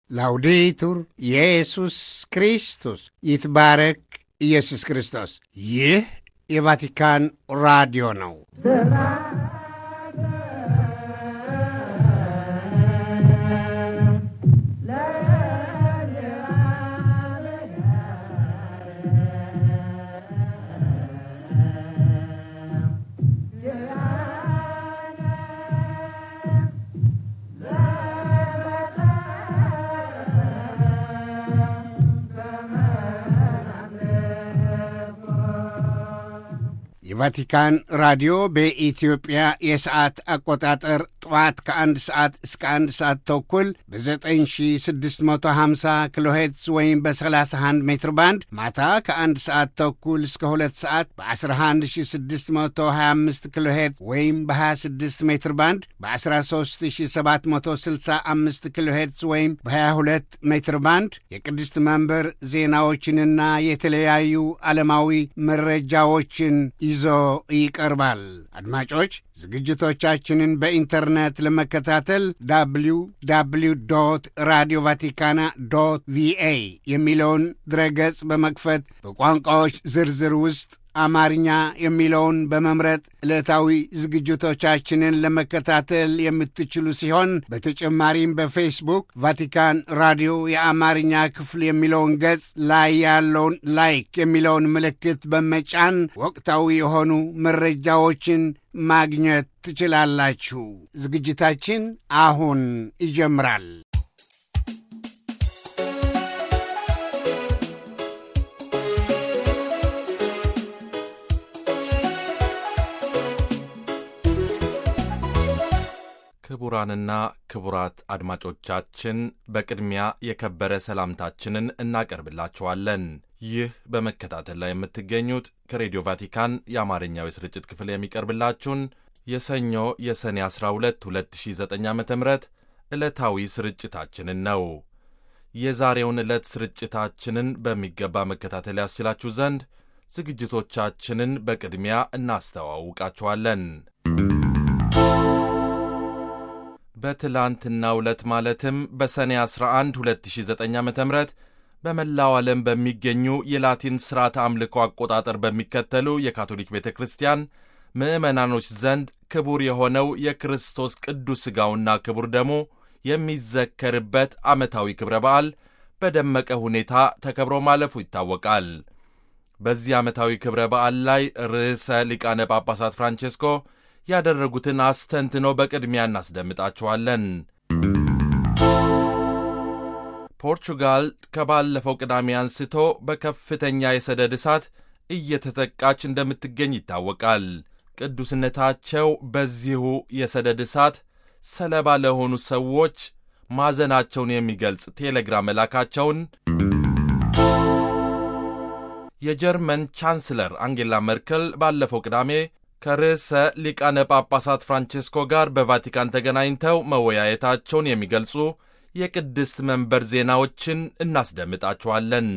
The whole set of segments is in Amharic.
ላውዴቱር ኢየሱስ ክርስቶስ ይትባረክ ኢየሱስ ክርስቶስ። ይህ የቫቲካን ራዲዮ ነው። የቫቲካን ራዲዮ በኢትዮጵያ የሰዓት አቆጣጠር ጠዋት ከ1 ሰዓት እስከ 1 ሰዓት ተኩል በ9650 ኪሎ ሄርትዝ ወይም በ31 ሜትር ባንድ፣ ማታ ከ1 ሰዓት ተኩል እስከ 2 ሰዓት በ11625 ኪሎ ሄርትዝ ወይም በ26 ሜትር ባንድ፣ በ13765 ኪሎ ሄርትዝ ወይም በ22 ሜትር ባንድ የቅድስት መንበር ዜናዎችንና የተለያዩ ዓለማዊ መረጃዎችን ይዞ ይቀርባል። አድማጮች ዝግጅቶቻችንን በኢንተርኔት ለመከታተል www.radiovaticana.va የሚለውን ድረገጽ በመክፈት በቋንቋዎች ዝርዝር ውስጥ አማርኛ የሚለውን በመምረጥ ዕለታዊ ዝግጅቶቻችንን ለመከታተል የምትችሉ ሲሆን በተጨማሪም በፌስቡክ ቫቲካን ራዲዮ የአማርኛ ክፍል የሚለውን ገጽ ላይ ያለውን ላይክ የሚለውን ምልክት በመጫን ወቅታዊ የሆኑ መረጃዎችን ማግኘት ትችላላችሁ። ዝግጅታችን አሁን ይጀምራል። ክቡራንና ክቡራት አድማጮቻችን በቅድሚያ የከበረ ሰላምታችንን እናቀርብላችኋለን። ይህ በመከታተል ላይ የምትገኙት ከሬዲዮ ቫቲካን የአማርኛው የስርጭት ክፍል የሚቀርብላችሁን የሰኞ የሰኔ 12 2009 ዓ.ም ዕለታዊ ስርጭታችንን ነው። የዛሬውን ዕለት ስርጭታችንን በሚገባ መከታተል ያስችላችሁ ዘንድ ዝግጅቶቻችንን በቅድሚያ እናስተዋውቃችኋለን። በትላንትናው ዕለት ማለትም በሰኔ 11 2009 ዓ.ም በመላው ዓለም በሚገኙ የላቲን ሥርዓተ አምልኮ አቆጣጠር በሚከተሉ የካቶሊክ ቤተ ክርስቲያን ምዕመናኖች ዘንድ ክቡር የሆነው የክርስቶስ ቅዱስ ሥጋውና ክቡር ደሙ የሚዘከርበት ዓመታዊ ክብረ በዓል በደመቀ ሁኔታ ተከብሮ ማለፉ ይታወቃል። በዚህ ዓመታዊ ክብረ በዓል ላይ ርዕሰ ሊቃነ ጳጳሳት ፍራንቼስኮ ያደረጉትን አስተንትኖ በቅድሚያ እናስደምጣችኋለን። ፖርቹጋል ከባለፈው ቅዳሜ አንስቶ በከፍተኛ የሰደድ እሳት እየተጠቃች እንደምትገኝ ይታወቃል። ቅዱስነታቸው በዚሁ የሰደድ እሳት ሰለባ ለሆኑ ሰዎች ማዘናቸውን የሚገልጽ ቴሌግራም መላካቸውን፣ የጀርመን ቻንስለር አንጌላ መርከል ባለፈው ቅዳሜ ከርዕሰ ሊቃነ ጳጳሳት ፍራንቼስኮ ጋር በቫቲካን ተገናኝተው መወያየታቸውን የሚገልጹ የቅድስት መንበር ዜናዎችን እናስደምጣችኋለን።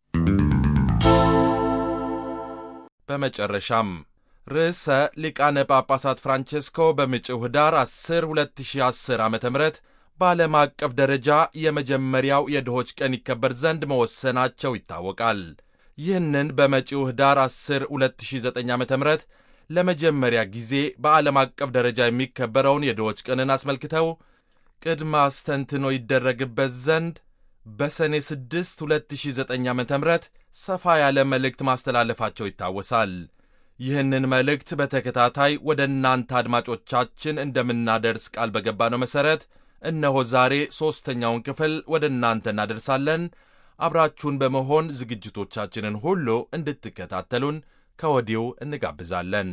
በመጨረሻም ርዕሰ ሊቃነ ጳጳሳት ፍራንቼስኮ በመጪው ኅዳር 10 2010 ዓ.ም በዓለም አቀፍ ደረጃ የመጀመሪያው የድሆች ቀን ይከበር ዘንድ መወሰናቸው ይታወቃል። ይህንን በመጪው ኅዳር 10 2009 ዓ.ም ለመጀመሪያ ጊዜ በዓለም አቀፍ ደረጃ የሚከበረውን የድሆች ቀንን አስመልክተው ቅድመ አስተንትኖ ይደረግበት ዘንድ በሰኔ 6 2009 ዓ.ም ሰፋ ያለ መልእክት ማስተላለፋቸው ይታወሳል። ይህንን መልእክት በተከታታይ ወደ እናንተ አድማጮቻችን እንደምናደርስ ቃል በገባነው መሠረት እነሆ ዛሬ ሦስተኛውን ክፍል ወደ እናንተ እናደርሳለን። አብራችሁን በመሆን ዝግጅቶቻችንን ሁሉ እንድትከታተሉን ከወዲሁ እንጋብዛለን።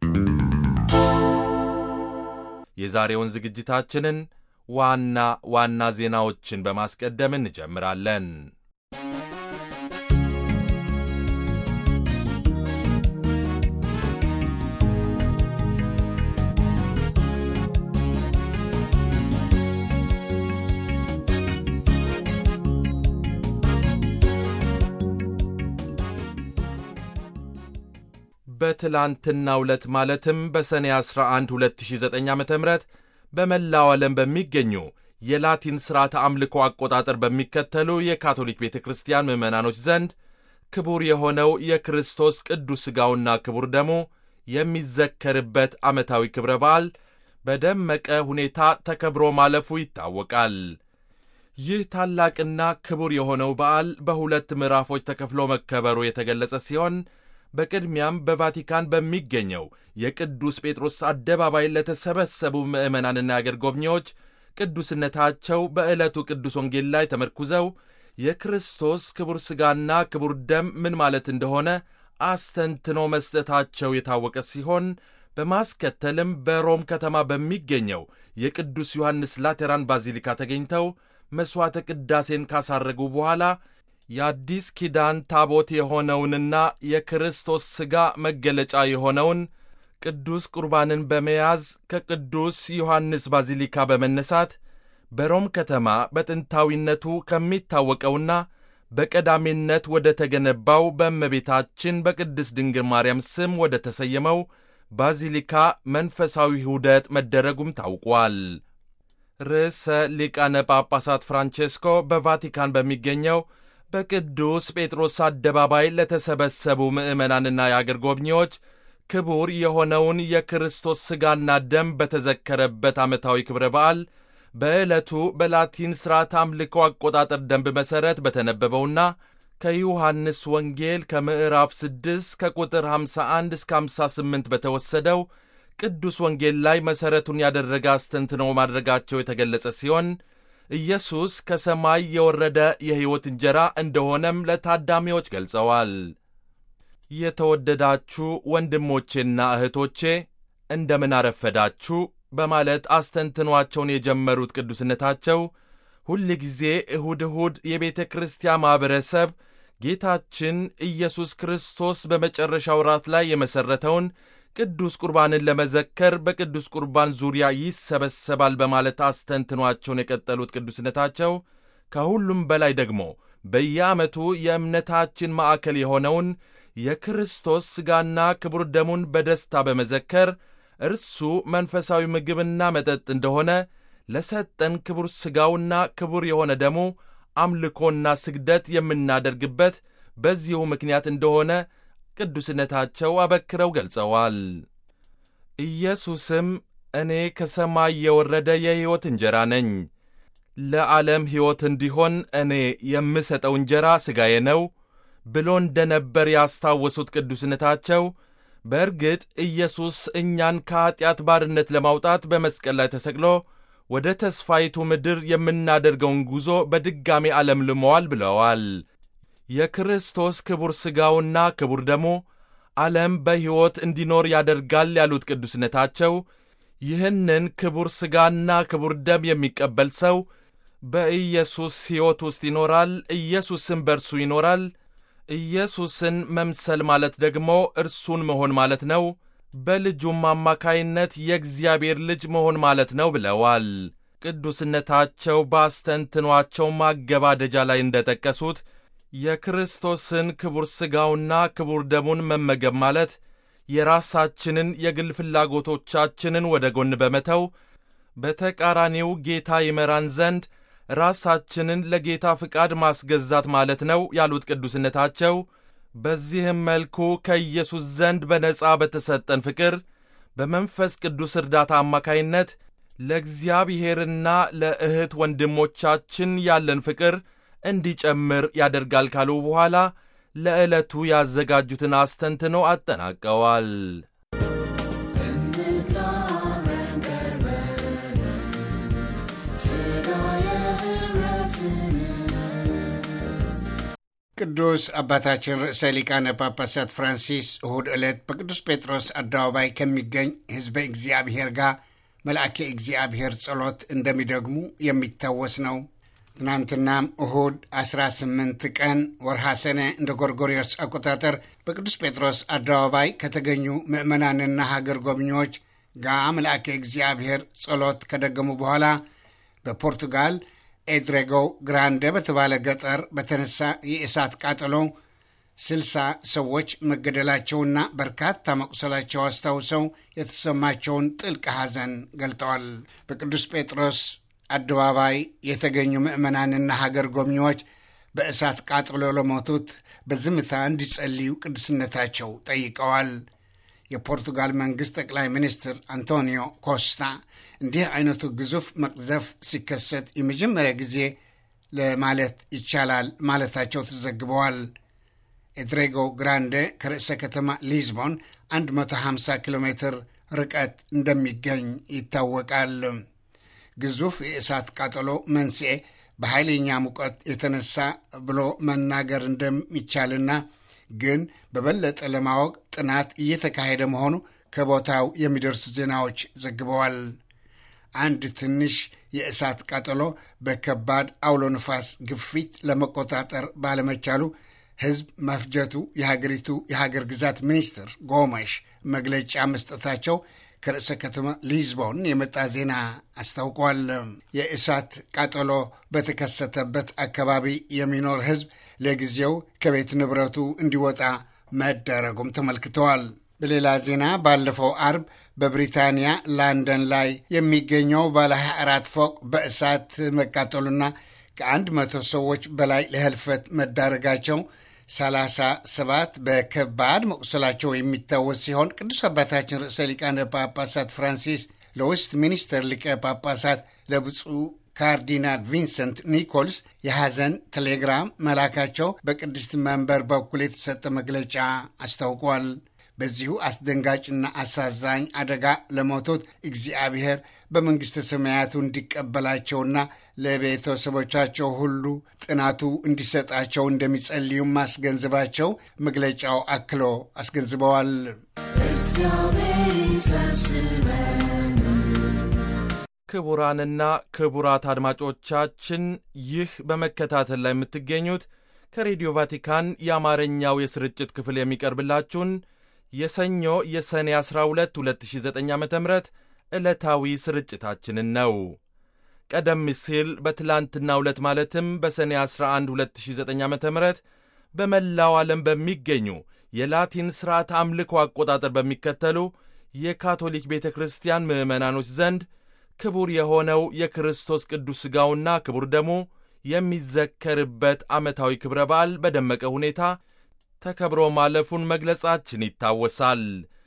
የዛሬውን ዝግጅታችንን ዋና ዋና ዜናዎችን በማስቀደም እንጀምራለን። በትላንትናው ዕለት ማለትም በሰኔ 11 2009 ዓ.ም በመላው ዓለም በሚገኙ የላቲን ሥርዓተ አምልኮ አቆጣጠር በሚከተሉ የካቶሊክ ቤተ ክርስቲያን ምዕመናኖች ዘንድ ክቡር የሆነው የክርስቶስ ቅዱስ ሥጋውና ክቡር ደሙ የሚዘከርበት ዓመታዊ ክብረ በዓል በደመቀ ሁኔታ ተከብሮ ማለፉ ይታወቃል። ይህ ታላቅና ክቡር የሆነው በዓል በሁለት ምዕራፎች ተከፍሎ መከበሩ የተገለጸ ሲሆን በቅድሚያም በቫቲካን በሚገኘው የቅዱስ ጴጥሮስ አደባባይ ለተሰበሰቡ ምዕመናንና አገር ጎብኚዎች ቅዱስነታቸው በዕለቱ ቅዱስ ወንጌል ላይ ተመርኩዘው የክርስቶስ ክቡር ሥጋና ክቡር ደም ምን ማለት እንደሆነ አስተንትኖ መስጠታቸው የታወቀ ሲሆን በማስከተልም በሮም ከተማ በሚገኘው የቅዱስ ዮሐንስ ላቴራን ባዚሊካ ተገኝተው መሥዋዕተ ቅዳሴን ካሳረጉ በኋላ የአዲስ ኪዳን ታቦት የሆነውንና የክርስቶስ ሥጋ መገለጫ የሆነውን ቅዱስ ቁርባንን በመያዝ ከቅዱስ ዮሐንስ ባዚሊካ በመነሳት በሮም ከተማ በጥንታዊነቱ ከሚታወቀውና በቀዳሚነት ወደ ተገነባው በእመቤታችን በቅድስት ድንግል ማርያም ስም ወደ ተሰየመው ባዚሊካ መንፈሳዊ ዑደት መደረጉም ታውቋል። ርዕሰ ሊቃነ ጳጳሳት ፍራንቼስኮ በቫቲካን በሚገኘው በቅዱስ ጴጥሮስ አደባባይ ለተሰበሰቡ ምዕመናንና የአገር ጎብኚዎች ክቡር የሆነውን የክርስቶስ ሥጋና ደም በተዘከረበት ዓመታዊ ክብረ በዓል በዕለቱ በላቲን ሥርዓተ አምልኮ አቆጣጠር ደንብ መሠረት በተነበበውና ከዮሐንስ ወንጌል ከምዕራፍ 6 ከቁጥር 51 እስከ 58 በተወሰደው ቅዱስ ወንጌል ላይ መሠረቱን ያደረገ አስተንትኖ ማድረጋቸው የተገለጸ ሲሆን ኢየሱስ ከሰማይ የወረደ የሕይወት እንጀራ እንደሆነም ለታዳሚዎች ገልጸዋል። የተወደዳችሁ ወንድሞቼና እህቶቼ እንደምን አረፈዳችሁ በማለት አስተንትኗቸውን የጀመሩት ቅዱስነታቸው ሁል ጊዜ እሁድ እሁድ የቤተ ክርስቲያን ማኅበረሰብ ጌታችን ኢየሱስ ክርስቶስ በመጨረሻው ራት ላይ የመሠረተውን ቅዱስ ቁርባንን ለመዘከር በቅዱስ ቁርባን ዙሪያ ይሰበሰባል በማለት አስተንትኗቸውን የቀጠሉት ቅዱስነታቸው ከሁሉም በላይ ደግሞ በየዓመቱ የእምነታችን ማዕከል የሆነውን የክርስቶስ ሥጋና ክቡር ደሙን በደስታ በመዘከር እርሱ መንፈሳዊ ምግብና መጠጥ እንደሆነ ለሰጠን ክቡር ሥጋውና ክቡር የሆነ ደሙ አምልኮና ስግደት የምናደርግበት በዚሁ ምክንያት እንደሆነ ቅዱስነታቸው አበክረው ገልጸዋል። ኢየሱስም እኔ ከሰማይ የወረደ የሕይወት እንጀራ ነኝ፣ ለዓለም ሕይወት እንዲሆን እኔ የምሰጠው እንጀራ ሥጋዬ ነው ብሎ እንደነበር ያስታወሱት ቅዱስነታቸው በእርግጥ ኢየሱስ እኛን ከኀጢአት ባርነት ለማውጣት በመስቀል ላይ ተሰቅሎ ወደ ተስፋይቱ ምድር የምናደርገውን ጉዞ በድጋሚ አለምልመዋል ብለዋል። የክርስቶስ ክቡር ሥጋውና ክቡር ደሙ ዓለም በሕይወት እንዲኖር ያደርጋል ያሉት ቅዱስነታቸው ይህንን ክቡር ሥጋና ክቡር ደም የሚቀበል ሰው በኢየሱስ ሕይወት ውስጥ ይኖራል፣ ኢየሱስም በእርሱ ይኖራል። ኢየሱስን መምሰል ማለት ደግሞ እርሱን መሆን ማለት ነው፣ በልጁም አማካይነት የእግዚአብሔር ልጅ መሆን ማለት ነው ብለዋል። ቅዱስነታቸው በአስተንትኗቸው ማገባደጃ ላይ እንደጠቀሱት የክርስቶስን ክቡር ሥጋውና ክቡር ደሙን መመገብ ማለት የራሳችንን የግል ፍላጎቶቻችንን ወደ ጎን በመተው በተቃራኒው ጌታ ይመራን ዘንድ ራሳችንን ለጌታ ፍቃድ ማስገዛት ማለት ነው ያሉት ቅዱስነታቸው በዚህም መልኩ ከኢየሱስ ዘንድ በነጻ በተሰጠን ፍቅር በመንፈስ ቅዱስ እርዳታ አማካይነት ለእግዚአብሔርና ለእህት ወንድሞቻችን ያለን ፍቅር እንዲጨምር ያደርጋል ካሉ በኋላ ለዕለቱ ያዘጋጁትን አስተንትኖ አጠናቀዋል። ቅዱስ አባታችን ርዕሰ ሊቃነ ጳጳሳት ፍራንሲስ እሁድ ዕለት በቅዱስ ጴጥሮስ አደባባይ ከሚገኝ ሕዝበ እግዚአብሔር ጋር መልአከ እግዚአብሔር ጸሎት እንደሚደግሙ የሚታወስ ነው። ትናንትናም እሁድ 18 ቀን ወርሃ ሰኔ እንደ ጎርጎሪዮስ አቆጣጠር በቅዱስ ጴጥሮስ አደባባይ ከተገኙ ምዕመናንና ሀገር ጎብኚዎች ጋር መልአከ እግዚአብሔር ጸሎት ከደገሙ በኋላ በፖርቱጋል ኤድሬጎ ግራንደ በተባለ ገጠር በተነሳ የእሳት ቃጠሎ 60 ሰዎች መገደላቸውና በርካታ መቁሰላቸው አስታውሰው የተሰማቸውን ጥልቅ ሐዘን ገልጠዋል። በቅዱስ ጴጥሮስ አደባባይ የተገኙ ምዕመናንና ሀገር ጎብኚዎች በእሳት ቃጥሎ ለሞቱት በዝምታ እንዲጸልዩ ቅዱስነታቸው ጠይቀዋል። የፖርቱጋል መንግሥት ጠቅላይ ሚኒስትር አንቶኒዮ ኮስታ እንዲህ አይነቱ ግዙፍ መቅዘፍ ሲከሰት የመጀመሪያ ጊዜ ለማለት ይቻላል ማለታቸው ተዘግበዋል። ኤድሬጎ ግራንዴ ከርዕሰ ከተማ ሊዝቦን 150 ኪሎ ሜትር ርቀት እንደሚገኝ ይታወቃል። ግዙፍ የእሳት ቃጠሎ መንስኤ በኃይለኛ ሙቀት የተነሳ ብሎ መናገር እንደሚቻልና ግን በበለጠ ለማወቅ ጥናት እየተካሄደ መሆኑ ከቦታው የሚደርሱ ዜናዎች ዘግበዋል። አንድ ትንሽ የእሳት ቃጠሎ በከባድ አውሎ ንፋስ ግፊት ለመቆጣጠር ባለመቻሉ ሕዝብ መፍጀቱ የሀገሪቱ የሀገር ግዛት ሚኒስትር ጎሜሽ መግለጫ መስጠታቸው ከርዕሰ ከተማ ሊዝቦን የመጣ ዜና አስታውቋል። የእሳት ቃጠሎ በተከሰተበት አካባቢ የሚኖር ሕዝብ ለጊዜው ከቤት ንብረቱ እንዲወጣ መደረጉም ተመልክተዋል። በሌላ ዜና ባለፈው አርብ በብሪታንያ ላንደን ላይ የሚገኘው ባለ 24 ፎቅ በእሳት መቃጠሉና ከ100 ሰዎች በላይ ለህልፈት መዳረጋቸው 37 በከባድ መቁሰላቸው የሚታወስ ሲሆን ቅዱስ አባታችን ርዕሰ ሊቃነ ጳጳሳት ፍራንሲስ ለዌስት ሚኒስተር ሊቀ ጳጳሳት ለብፁዕ ካርዲናል ቪንሰንት ኒኮልስ የሐዘን ቴሌግራም መላካቸው በቅድስት መንበር በኩል የተሰጠ መግለጫ አስታውቋል። በዚሁ አስደንጋጭና አሳዛኝ አደጋ ለሞቱት እግዚአብሔር በመንግሥተ ሰማያቱ እንዲቀበላቸውና ለቤተሰቦቻቸው ሁሉ ጥናቱ እንዲሰጣቸው እንደሚጸልዩ ማስገንዘባቸው መግለጫው አክሎ አስገንዝበዋል። ክቡራንና ክቡራት አድማጮቻችን ይህ በመከታተል ላይ የምትገኙት ከሬዲዮ ቫቲካን የአማርኛው የስርጭት ክፍል የሚቀርብላችሁን የሰኞ የሰኔ 12 2009 ዓ.ም ዕለታዊ ስርጭታችንን ነው። ቀደም ሲል በትላንትናው ዕለት ማለትም በሰኔ 11 2009 ዓ.ም በመላው ዓለም በሚገኙ የላቲን ሥርዓት አምልኮ አቆጣጠር በሚከተሉ የካቶሊክ ቤተ ክርስቲያን ምዕመናኖች ዘንድ ክቡር የሆነው የክርስቶስ ቅዱስ ሥጋውና ክቡር ደሙ የሚዘከርበት ዓመታዊ ክብረ በዓል በደመቀ ሁኔታ ተከብሮ ማለፉን መግለጻችን ይታወሳል።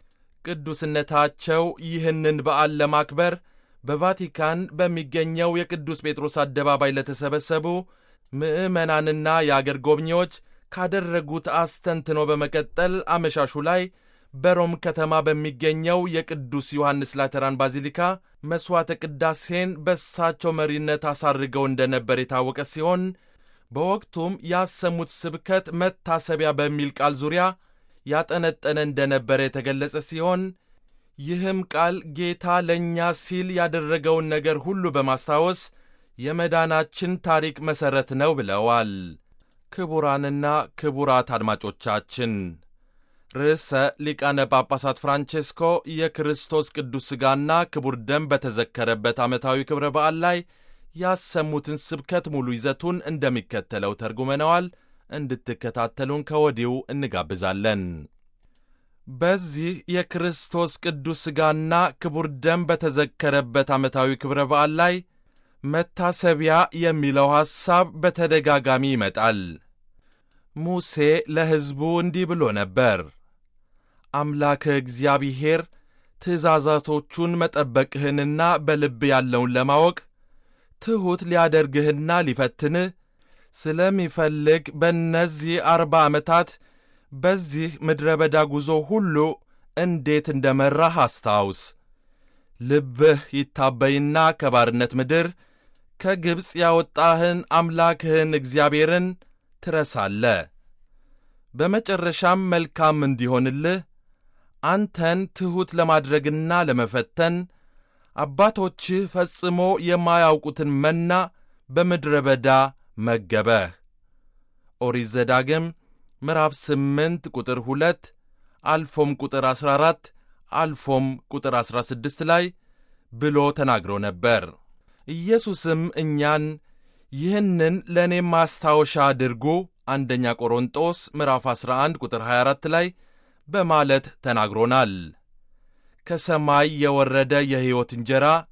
ቅዱስነታቸው ይህንን በዓል ለማክበር በቫቲካን በሚገኘው የቅዱስ ጴጥሮስ አደባባይ ለተሰበሰቡ ምዕመናንና የአገር ጎብኚዎች ካደረጉት አስተንትኖ በመቀጠል አመሻሹ ላይ በሮም ከተማ በሚገኘው የቅዱስ ዮሐንስ ላተራን ባዚሊካ መሥዋዕተ ቅዳሴን በእሳቸው መሪነት አሳርገው እንደነበር የታወቀ ሲሆን በወቅቱም ያሰሙት ስብከት መታሰቢያ በሚል ቃል ዙሪያ ያጠነጠነ እንደነበረ የተገለጸ ሲሆን ይህም ቃል ጌታ ለእኛ ሲል ያደረገውን ነገር ሁሉ በማስታወስ የመዳናችን ታሪክ መሠረት ነው ብለዋል። ክቡራንና ክቡራት አድማጮቻችን ርዕሰ ሊቃነ ጳጳሳት ፍራንቼስኮ የክርስቶስ ቅዱስ ሥጋና ክቡር ደም በተዘከረበት ዓመታዊ ክብረ በዓል ላይ ያሰሙትን ስብከት ሙሉ ይዘቱን እንደሚከተለው ተርጉመነዋል። እንድትከታተሉን ከወዲሁ እንጋብዛለን። በዚህ የክርስቶስ ቅዱስ ሥጋና ክቡር ደም በተዘከረበት ዓመታዊ ክብረ በዓል ላይ መታሰቢያ የሚለው ሐሳብ በተደጋጋሚ ይመጣል። ሙሴ ለሕዝቡ እንዲህ ብሎ ነበር። አምላክህ እግዚአብሔር ትእዛዛቶቹን መጠበቅህንና በልብ ያለውን ለማወቅ ትሑት ሊያደርግህና ሊፈትንህ ስለሚፈልግ በእነዚህ 40 ዓመታት በዚህ ምድረ በዳ ጉዞ ሁሉ እንዴት እንደመራህ አስታውስ። ልብህ ይታበይና ከባርነት ምድር ከግብፅ ያወጣህን አምላክህን እግዚአብሔርን ትረሳለ። በመጨረሻም መልካም እንዲሆንልህ አንተን ትሑት ለማድረግና ለመፈተን አባቶችህ ፈጽሞ የማያውቁትን መና በምድረ በዳ መገበህ። ኦሪት ዘዳግም ምዕራፍ 8 ቁጥር 2 አልፎም ቁጥር 14 አልፎም ቁጥር 16 ላይ ብሎ ተናግሮ ነበር። ኢየሱስም እኛን ይህንን ለእኔም ማስታወሻ አድርጉ አንደኛ ቆሮንጦስ ምዕራፍ 11 ቁጥር 24 ላይ በማለት ተናግሮናል። ከሰማይ የወረደ የሕይወት እንጀራ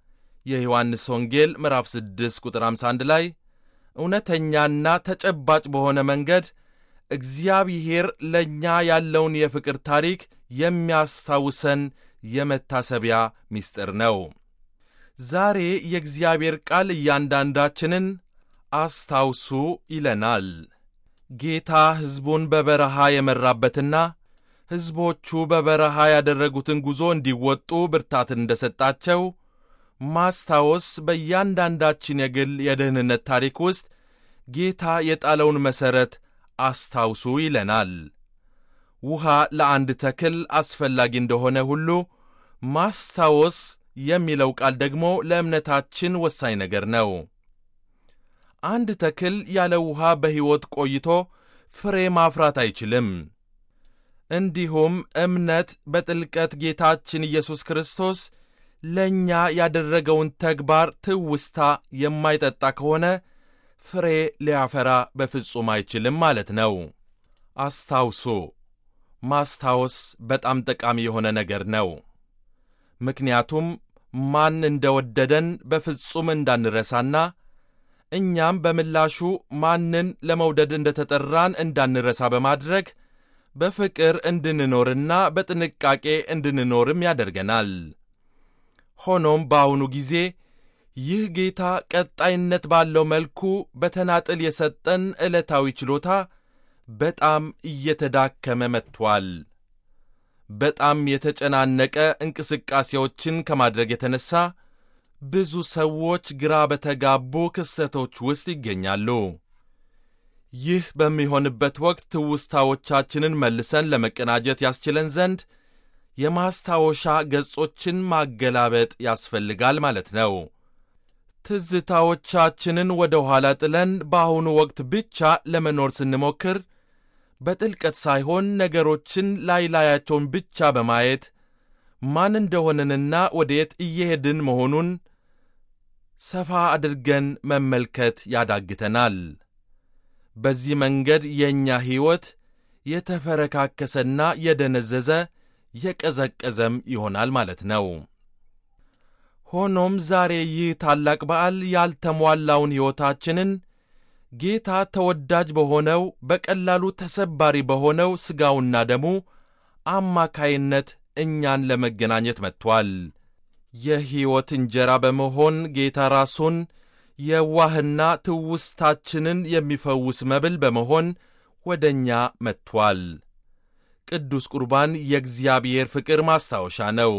የዮሐንስ ወንጌል ምዕራፍ 6 ቁጥር 51 ላይ እውነተኛና ተጨባጭ በሆነ መንገድ እግዚአብሔር ለእኛ ያለውን የፍቅር ታሪክ የሚያስታውሰን የመታሰቢያ ምስጢር ነው። ዛሬ የእግዚአብሔር ቃል እያንዳንዳችንን አስታውሱ ይለናል። ጌታ ሕዝቡን በበረሃ የመራበትና ሕዝቦቹ በበረሃ ያደረጉትን ጉዞ እንዲወጡ ብርታትን እንደሰጣቸው ማስታወስ በእያንዳንዳችን የግል የደህንነት ታሪክ ውስጥ ጌታ የጣለውን መሠረት አስታውሱ ይለናል። ውሃ ለአንድ ተክል አስፈላጊ እንደሆነ ሁሉ ማስታወስ የሚለው ቃል ደግሞ ለእምነታችን ወሳኝ ነገር ነው። አንድ ተክል ያለ ውሃ በሕይወት ቆይቶ ፍሬ ማፍራት አይችልም። እንዲሁም እምነት በጥልቀት ጌታችን ኢየሱስ ክርስቶስ ለእኛ ያደረገውን ተግባር ትውስታ የማይጠጣ ከሆነ ፍሬ ሊያፈራ በፍጹም አይችልም ማለት ነው። አስታውሱ። ማስታወስ በጣም ጠቃሚ የሆነ ነገር ነው። ምክንያቱም ማን እንደወደደን በፍጹም እንዳንረሳና እኛም በምላሹ ማንን ለመውደድ እንደተጠራን እንዳንረሳ በማድረግ በፍቅር እንድንኖርና በጥንቃቄ እንድንኖርም ያደርገናል። ሆኖም በአሁኑ ጊዜ ይህ ጌታ ቀጣይነት ባለው መልኩ በተናጥል የሰጠን ዕለታዊ ችሎታ በጣም እየተዳከመ መጥቷል። በጣም የተጨናነቀ እንቅስቃሴዎችን ከማድረግ የተነሳ ብዙ ሰዎች ግራ በተጋቡ ክስተቶች ውስጥ ይገኛሉ። ይህ በሚሆንበት ወቅት ትውስታዎቻችንን መልሰን ለመቀናጀት ያስችለን ዘንድ የማስታወሻ ገጾችን ማገላበጥ ያስፈልጋል ማለት ነው። ትዝታዎቻችንን ወደ ኋላ ጥለን በአሁኑ ወቅት ብቻ ለመኖር ስንሞክር በጥልቀት ሳይሆን ነገሮችን ላያቸውን ብቻ በማየት ማን እንደሆነንና ወዴት እየሄድን መሆኑን ሰፋ አድርገን መመልከት ያዳግተናል። በዚህ መንገድ የእኛ ሕይወት የተፈረካከሰና የደነዘዘ የቀዘቀዘም ይሆናል ማለት ነው። ሆኖም ዛሬ ይህ ታላቅ በዓል ያልተሟላውን ሕይወታችንን ጌታ ተወዳጅ በሆነው በቀላሉ ተሰባሪ በሆነው ሥጋውና ደሙ አማካይነት እኛን ለመገናኘት መጥቷል። የሕይወት እንጀራ በመሆን ጌታ ራሱን የዋህና ትውስታችንን የሚፈውስ መብል በመሆን ወደ እኛ መጥቷል። ቅዱስ ቁርባን የእግዚአብሔር ፍቅር ማስታወሻ ነው።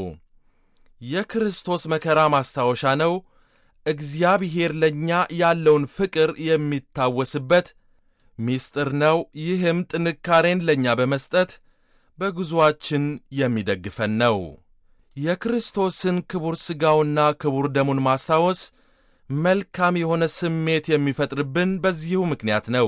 የክርስቶስ መከራ ማስታወሻ ነው። እግዚአብሔር ለእኛ ያለውን ፍቅር የሚታወስበት ምስጢር ነው። ይህም ጥንካሬን ለእኛ በመስጠት በጉዞአችን የሚደግፈን ነው። የክርስቶስን ክቡር ሥጋውና ክቡር ደሙን ማስታወስ መልካም የሆነ ስሜት የሚፈጥርብን በዚሁ ምክንያት ነው።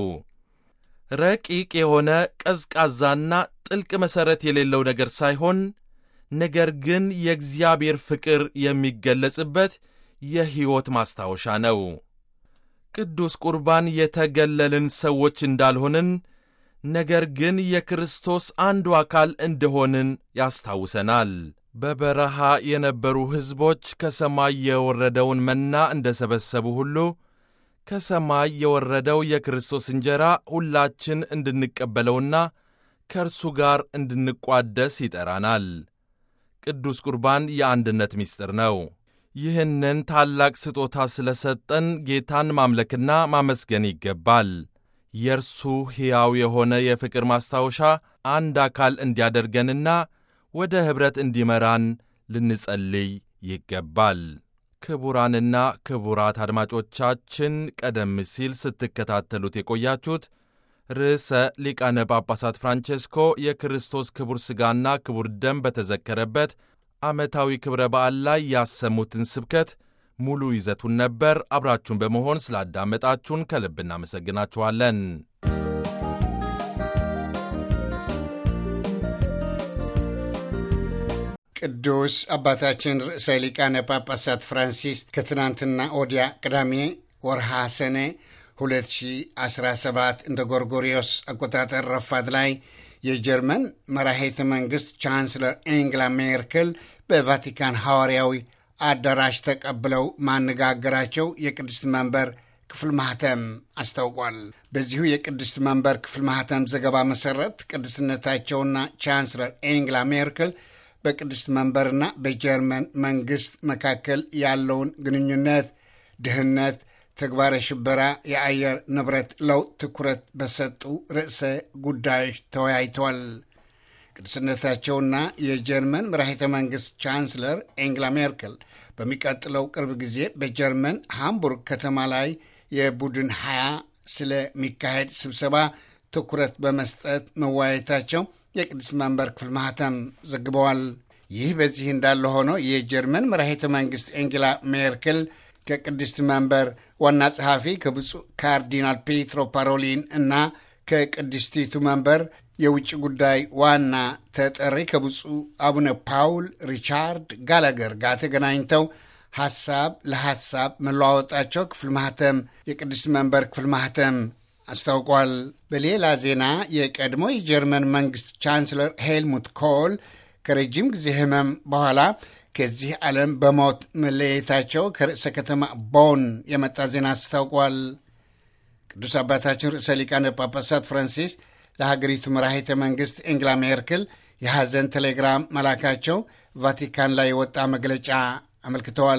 ረቂቅ የሆነ ቀዝቃዛና ጥልቅ መሠረት የሌለው ነገር ሳይሆን ነገር ግን የእግዚአብሔር ፍቅር የሚገለጽበት የሕይወት ማስታወሻ ነው። ቅዱስ ቁርባን የተገለልን ሰዎች እንዳልሆንን ነገር ግን የክርስቶስ አንዱ አካል እንደሆንን ያስታውሰናል። በበረሃ የነበሩ ሕዝቦች ከሰማይ የወረደውን መና እንደ ሰበሰቡ ሁሉ ከሰማይ የወረደው የክርስቶስ እንጀራ ሁላችን እንድንቀበለውና ከእርሱ ጋር እንድንቋደስ ይጠራናል። ቅዱስ ቁርባን የአንድነት ምስጢር ነው። ይህንን ታላቅ ስጦታ ስለ ሰጠን ጌታን ማምለክና ማመስገን ይገባል። የእርሱ ሕያው የሆነ የፍቅር ማስታወሻ አንድ አካል እንዲያደርገንና ወደ ኅብረት እንዲመራን ልንጸልይ ይገባል። ክቡራንና ክቡራት አድማጮቻችን ቀደም ሲል ስትከታተሉት የቆያችሁት ርዕሰ ሊቃነ ጳጳሳት ፍራንቼስኮ የክርስቶስ ክቡር ሥጋና ክቡር ደም በተዘከረበት ዓመታዊ ክብረ በዓል ላይ ያሰሙትን ስብከት ሙሉ ይዘቱን ነበር። አብራችሁን በመሆን ስላዳመጣችሁን ከልብ እናመሰግናችኋለን። ቅዱስ አባታችን ርዕሰ ሊቃነ ጳጳሳት ፍራንሲስ ከትናንትና ወዲያ ቅዳሜ ወርሃ ሰኔ 2017 እንደ ጎርጎሪዮስ አቆጣጠር ረፋት ላይ የጀርመን መራሄተ መንግሥት ቻንስለር ኤንግላ ሜርክል በቫቲካን ሐዋርያዊ አዳራሽ ተቀብለው ማነጋገራቸው የቅድስት መንበር ክፍል ማህተም አስታውቋል። በዚሁ የቅድስት መንበር ክፍል ማህተም ዘገባ መሰረት ቅድስነታቸውና ቻንስለር ኤንግላ ሜርክል በቅድስት መንበርና በጀርመን መንግስት መካከል ያለውን ግንኙነት፣ ድህነት፣ ተግባረ ሽበራ፣ የአየር ንብረት ለውጥ ትኩረት በሰጡ ርዕሰ ጉዳዮች ተወያይተዋል። ቅድስነታቸውና የጀርመን መራሒተ መንግስት ቻንስለር ኤንግላ ሜርክል በሚቀጥለው ቅርብ ጊዜ በጀርመን ሃምቡርግ ከተማ ላይ የቡድን 20 ስለሚካሄድ ስብሰባ ትኩረት በመስጠት መወያየታቸው የቅድስት መንበር ክፍል ማህተም ዘግበዋል። ይህ በዚህ እንዳለ ሆኖ የጀርመን መራሒተ መንግስት ኤንጌላ ሜርክል ከቅድስት መንበር ዋና ጸሐፊ ከብፁዕ ካርዲናል ፔትሮ ፓሮሊን እና ከቅድስቲቱ መንበር የውጭ ጉዳይ ዋና ተጠሪ ከብፁዕ አቡነ ፓውል ሪቻርድ ጋላገር ጋር ተገናኝተው ሐሳብ ለሐሳብ መለዋወጣቸው ክፍል ማህተም የቅድስት መንበር ክፍል ማህተም አስታውቋል። በሌላ ዜና የቀድሞ የጀርመን መንግስት ቻንስለር ሄልሙት ኮል ከረጅም ጊዜ ህመም በኋላ ከዚህ ዓለም በሞት መለየታቸው ከርዕሰ ከተማ ቦን የመጣ ዜና አስታውቋል። ቅዱስ አባታችን ርዕሰ ሊቃነ ጳጳሳት ፍራንሲስ ለሀገሪቱ መራሒተ መንግስት ኤንግላ ሜርክል የሐዘን ቴሌግራም መላካቸው ቫቲካን ላይ የወጣ መግለጫ አመልክተዋል።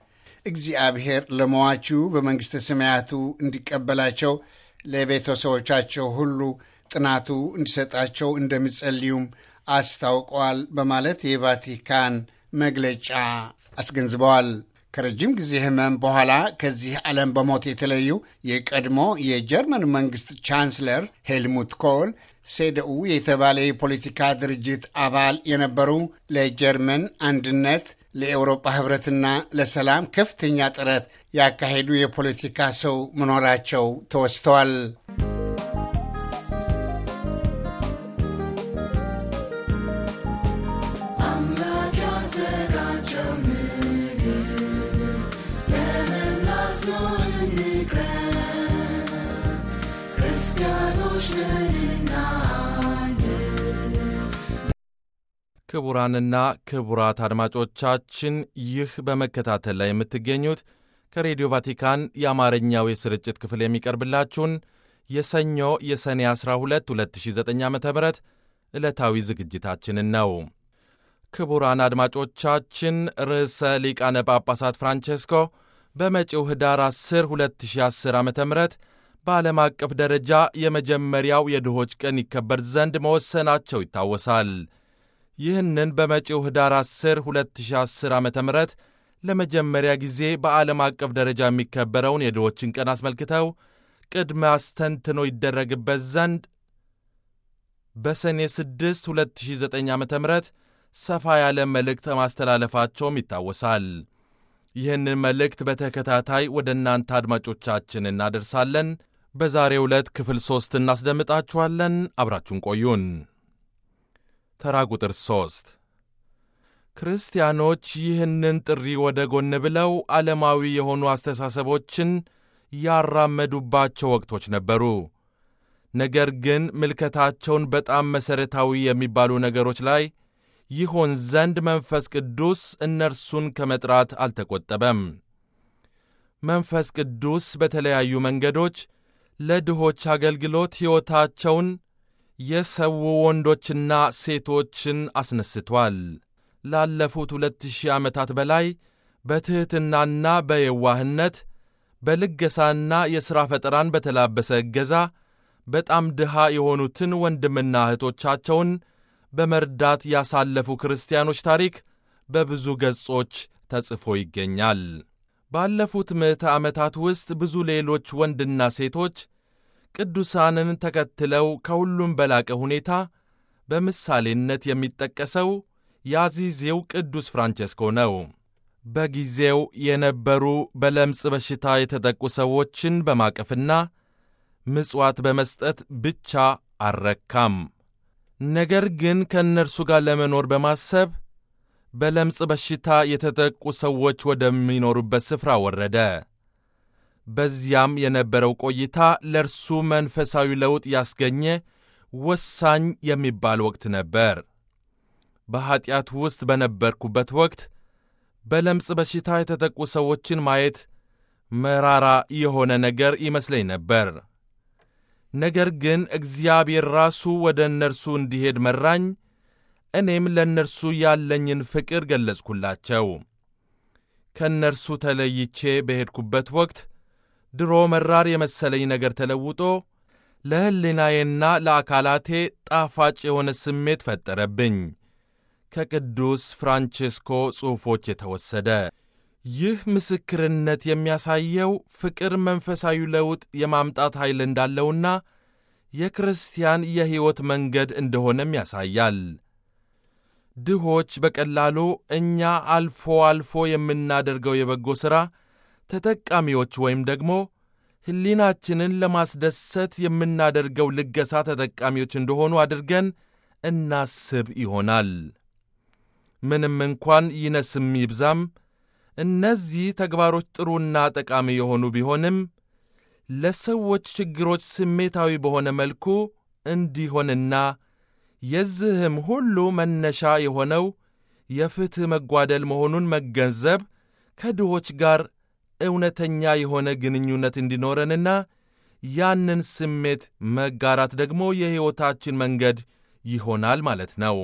እግዚአብሔር ለመዋቹ በመንግሥተ ሰማያቱ እንዲቀበላቸው ለቤተሰቦቻቸው ሁሉ ጥናቱ እንዲሰጣቸው እንደሚጸልዩም አስታውቀዋል በማለት የቫቲካን መግለጫ አስገንዝበዋል። ከረጅም ጊዜ ህመም በኋላ ከዚህ ዓለም በሞት የተለዩ የቀድሞ የጀርመን መንግሥት ቻንስለር ሄልሙት ኮል ሴደኡ የተባለ የፖለቲካ ድርጅት አባል የነበሩ ለጀርመን አንድነት፣ ለኤውሮጳ ህብረትና ለሰላም ከፍተኛ ጥረት ያካሄዱ የፖለቲካ ሰው መኖራቸው ተወስተዋል። ክቡራንና ክቡራት አድማጮቻችን ይህ በመከታተል ላይ የምትገኙት ከሬዲዮ ቫቲካን የአማርኛው የስርጭት ክፍል የሚቀርብላችሁን የሰኞ የሰኔ 12 2009 ዓ ም ዕለታዊ ዝግጅታችንን ነው። ክቡራን አድማጮቻችን ርዕሰ ሊቃነ ጳጳሳት ፍራንቼስኮ በመጪው ኅዳር 10 2010 ዓ ም በዓለም አቀፍ ደረጃ የመጀመሪያው የድሆች ቀን ይከበር ዘንድ መወሰናቸው ይታወሳል። ይህንን በመጪው ኅዳር 10 2010 ዓ ም ለመጀመሪያ ጊዜ በዓለም አቀፍ ደረጃ የሚከበረውን የድሆችን ቀን አስመልክተው ቅድመ አስተንትኖ ይደረግበት ዘንድ በሰኔ 6 2009 ዓ ም ሰፋ ያለ መልእክት ማስተላለፋቸውም ይታወሳል። ይህንን መልእክት በተከታታይ ወደ እናንተ አድማጮቻችን እናደርሳለን። በዛሬው ዕለት ክፍል 3 እናስደምጣችኋለን። አብራችሁን ቆዩን። ተራ ቁጥር 3 ክርስቲያኖች ይህንን ጥሪ ወደ ጎን ብለው ዓለማዊ የሆኑ አስተሳሰቦችን ያራመዱባቸው ወቅቶች ነበሩ። ነገር ግን ምልከታቸውን በጣም መሠረታዊ የሚባሉ ነገሮች ላይ ይሆን ዘንድ መንፈስ ቅዱስ እነርሱን ከመጥራት አልተቆጠበም። መንፈስ ቅዱስ በተለያዩ መንገዶች ለድሆች አገልግሎት ሕይወታቸውን የሰው ወንዶችና ሴቶችን አስነስቷል። ላለፉት 2000 ዓመታት በላይ በትሕትናና በየዋህነት በልገሳና የሥራ ፈጠራን በተላበሰ እገዛ በጣም ድሃ የሆኑትን ወንድምና እህቶቻቸውን በመርዳት ያሳለፉ ክርስቲያኖች ታሪክ በብዙ ገጾች ተጽፎ ይገኛል። ባለፉት ምዕተ ዓመታት ውስጥ ብዙ ሌሎች ወንድና ሴቶች ቅዱሳንን ተከትለው ከሁሉም በላቀ ሁኔታ በምሳሌነት የሚጠቀሰው የአዚዜው ቅዱስ ፍራንቼስኮ ነው። በጊዜው የነበሩ በለምጽ በሽታ የተጠቁ ሰዎችን በማቀፍና ምጽዋት በመስጠት ብቻ አልረካም። ነገር ግን ከእነርሱ ጋር ለመኖር በማሰብ በለምጽ በሽታ የተጠቁ ሰዎች ወደሚኖሩበት ስፍራ ወረደ። በዚያም የነበረው ቆይታ ለእርሱ መንፈሳዊ ለውጥ ያስገኘ ወሳኝ የሚባል ወቅት ነበር። በኀጢአት ውስጥ በነበርኩበት ወቅት በለምጽ በሽታ የተጠቁ ሰዎችን ማየት መራራ የሆነ ነገር ይመስለኝ ነበር። ነገር ግን እግዚአብሔር ራሱ ወደ እነርሱ እንዲሄድ መራኝ። እኔም ለእነርሱ ያለኝን ፍቅር ገለጽኩላቸው። ከእነርሱ ተለይቼ በሄድኩበት ወቅት ድሮ መራር የመሰለኝ ነገር ተለውጦ ለሕሊናዬና ለአካላቴ ጣፋጭ የሆነ ስሜት ፈጠረብኝ። ከቅዱስ ፍራንቼስኮ ጽሑፎች የተወሰደ። ይህ ምስክርነት የሚያሳየው ፍቅር መንፈሳዊ ለውጥ የማምጣት ኃይል እንዳለውና የክርስቲያን የሕይወት መንገድ እንደሆነም ያሳያል። ድሆች በቀላሉ እኛ አልፎ አልፎ የምናደርገው የበጎ ሥራ ተጠቃሚዎች ወይም ደግሞ ሕሊናችንን ለማስደሰት የምናደርገው ልገሳ ተጠቃሚዎች እንደሆኑ አድርገን እናስብ ይሆናል። ምንም እንኳን ይነስም ይብዛም እነዚህ ተግባሮች ጥሩና ጠቃሚ የሆኑ ቢሆንም ለሰዎች ችግሮች ስሜታዊ በሆነ መልኩ እንዲሆንና የዚህም ሁሉ መነሻ የሆነው የፍትሕ መጓደል መሆኑን መገንዘብ ከድሆች ጋር እውነተኛ የሆነ ግንኙነት እንዲኖረንና ያንን ስሜት መጋራት ደግሞ የሕይወታችን መንገድ ይሆናል ማለት ነው።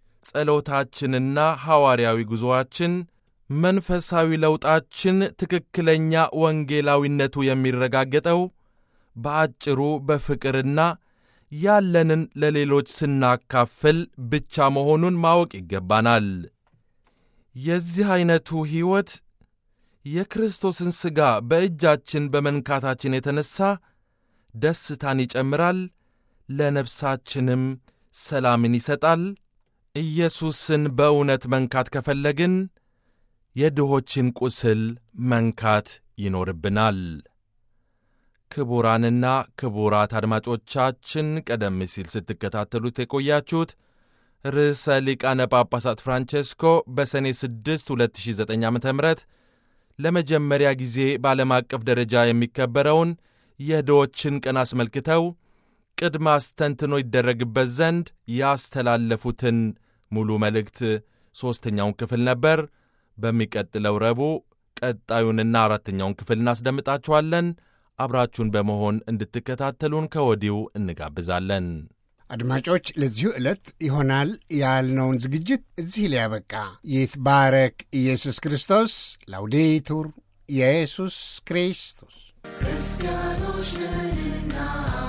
ጸሎታችንና ሐዋርያዊ ጉዞአችን መንፈሳዊ ለውጣችን ትክክለኛ ወንጌላዊነቱ የሚረጋገጠው በአጭሩ በፍቅርና ያለንን ለሌሎች ስናካፍል ብቻ መሆኑን ማወቅ ይገባናል። የዚህ ዐይነቱ ሕይወት የክርስቶስን ሥጋ በእጃችን በመንካታችን የተነሣ ደስታን ይጨምራል፣ ለነፍሳችንም ሰላምን ይሰጣል። ኢየሱስን በእውነት መንካት ከፈለግን የድሆችን ቁስል መንካት ይኖርብናል። ክቡራንና ክቡራት አድማጮቻችን ቀደም ሲል ስትከታተሉት የቆያችሁት ርዕሰ ሊቃነ ጳጳሳት ፍራንቼስኮ በሰኔ 6 2009 ዓ.ም ለመጀመሪያ ጊዜ በዓለም አቀፍ ደረጃ የሚከበረውን የድሆችን ቀን አስመልክተው ቅድመ አስተንትኖ ይደረግበት ዘንድ ያስተላለፉትን ሙሉ መልእክት ሦስተኛውን ክፍል ነበር። በሚቀጥለው ረቡዕ ቀጣዩንና አራተኛውን ክፍል እናስደምጣችኋለን። አብራችሁን በመሆን እንድትከታተሉን ከወዲሁ እንጋብዛለን። አድማጮች፣ ለዚሁ ዕለት ይሆናል ያልነውን ዝግጅት እዚህ ላይ ያበቃ። ይትባረክ ኢየሱስ ክርስቶስ። ላውዴቱር ኢየሱስ ክርስቶስ ክርስቲያኖች ነንና